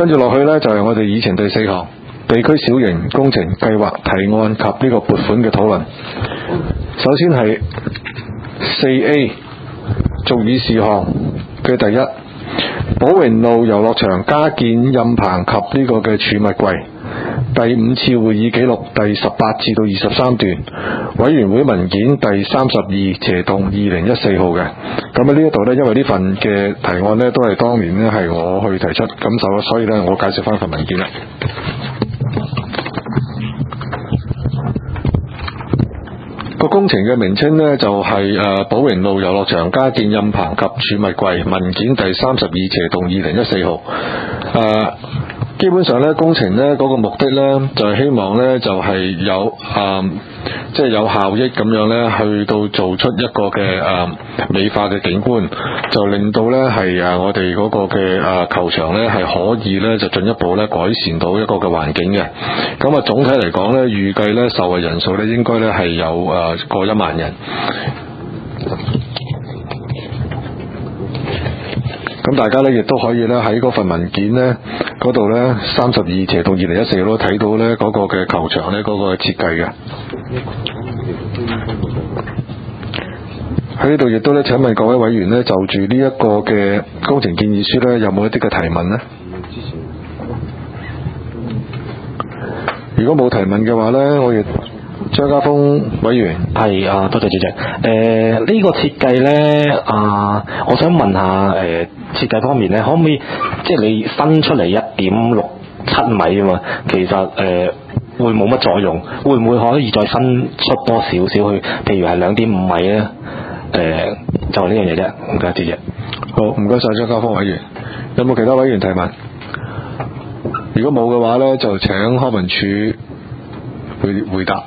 跟住落去呢，就係我哋議程第4項地區小型工程計劃提案及呢個撥款嘅討論。首先係 4A 續議事項嘅第一，寶榮路遊樂場加建蔭棚及呢個嘅儲物櫃，第5次會議記錄第18至到23段，委員會文件第32/2014號嘅。咁喺呢一度呢，因為呢份嘅提案呢都係當年呢係我去提出，咁所以呢我介紹翻份文件啦。個工程嘅名稱呢，就係寶榮路遊樂場加建蔭棚及儲物櫃，文件第32/2014號。基本上呢，工程呢嗰個目的呢，就係希望呢，就係有即係有效益咁樣呢，去到做出一個嘅美化嘅景觀，就令到呢係我哋嗰個嘅球場呢係可以呢就進一步呢改善到一個嘅環境嘅。咁啊總體嚟講呢，預計呢受惠人數呢應該呢係有過1萬人。咁大家呢亦都可以呢喺嗰份文件呢嗰度呢32/2014都睇到呢嗰個嘅球場呢嗰個設計嘅。喺呢度亦都呢請問各位委員呢，就住呢一個嘅工程建議書呢，有冇一啲嘅提問呢？如果冇提問嘅話呢，我亦張家峰委員。 係多謝主席。呢個設計呢，我想問下設計方面呢，可唔可以即係你伸出嚟1.67米啊嘛？其實會冇乜作用，會唔會可以再伸出多少少去？譬如係2.5米呢？就係呢樣嘢啫。唔該主席。 好，唔該晒張家峰委員。有冇其他委員提問？如果冇嘅話呢，就請康文署回答。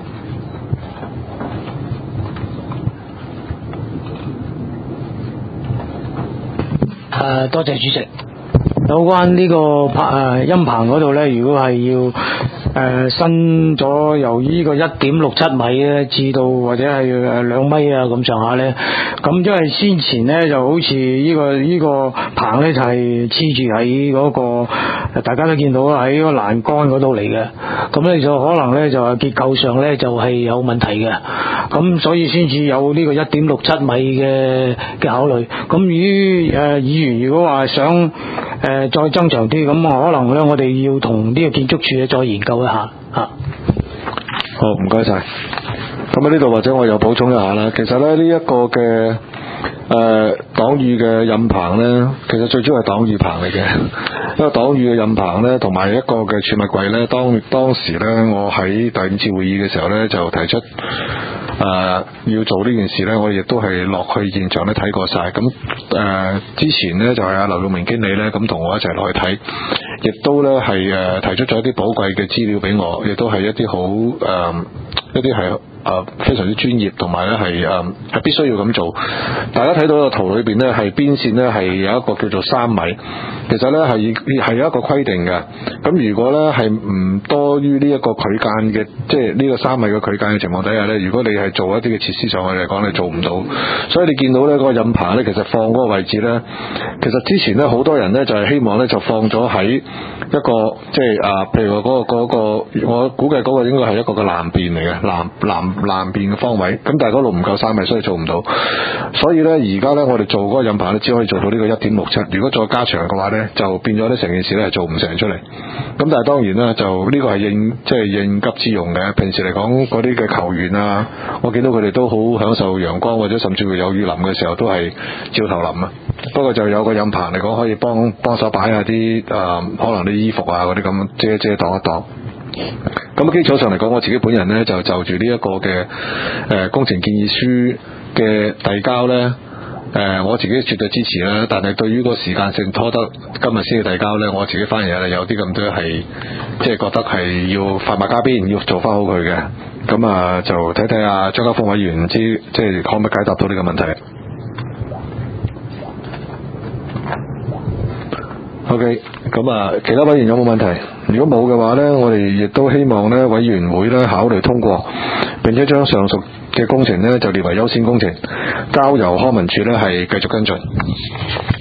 多謝主席。有關呢個陰棚嗰度呢，如果係要伸咗由呢個1.67米呢至到或者係2米啊咁上下呢，咁因為先前呢就好似呢個棚呢就係黐住喺嗰個大家都見到喺個欄杆嗰度嚟嘅，咁呢就可能呢就係結構上呢就係有問題嘅，咁所以先至有呢個1.67米嘅考慮。咁於議員如果話想再增長啲，咁可能呢我哋要同呢個建築署再研究一下吓。 好，唔該晒。咁喺呢度或者我又補充一下啦。其實呢一個嘅擋雨嘅蔭棚呢，其實最主要係擋雨棚嚟嘅。一個擋雨嘅蔭棚呢，同埋一個嘅儲物櫃呢，當時呢，我喺第5次會議嘅時候呢，就提出要做呢件事呢，我亦都係落去現場呢睇過晒。咁之前呢，就係阿劉耀明經理呢，咁同我一齊落去睇，亦都呢係提出咗一啲寶貴嘅資料俾我，亦都係一啲好一啲係非常之專業，同埋呢係必須要咁做。大家睇到個圖裏邊呢，係邊線呢係有一個叫做3米，其實呢係有一個規定嘅。咁如果呢係唔多於呢一個區間嘅，即係呢個3米嘅區間嘅情況底下呢，如果你係做一啲嘅設施上去嚟講，你做唔到。所以你見到呢嗰個蔭棚呢，其實放嗰個位置呢，其實之前呢好多人呢就係希望呢就放咗喺一個即係譬如話嗰個我估計嗰個應該係一個嘅南邊嚟嘅，南邊嘅方位，咁但係嗰度唔夠3米，所以做唔到。所以呢，而家呢，我哋做嗰個蔭棚呢，只可以做到呢個1.67。如果再加長嘅話呢，就變咗呢成件事呢係做唔成出嚟。咁但係當然啦，就呢個係應急之用嘅。平時嚟講，嗰啲嘅球員啊，我見到佢哋都好享受陽光，或者甚至會有雨淋嘅時候都係照頭淋啊。不過就有個蔭棚嚟講，可以幫手擺下啲可能啲衣服啊嗰啲咁遮擋一擋。咁基礎上嚟講，我自己本人呢，就住呢一個嘅工程建議書嘅遞交呢，我自己絕對支持啦。但係對於個時間性拖得今日先至遞交呢，我自己反而係有啲咁多係即係覺得係要快馬加鞭，要做翻好佢嘅。咁就睇睇阿張家峰委員唔知即係可唔可以解答到呢個問題。OK， 咁其他委員有冇問題？如果冇嘅話呢，我哋亦都希望呢委員會呢考慮通過，並且將上述嘅工程呢就列為優先工程，交由康文署呢係繼續跟進。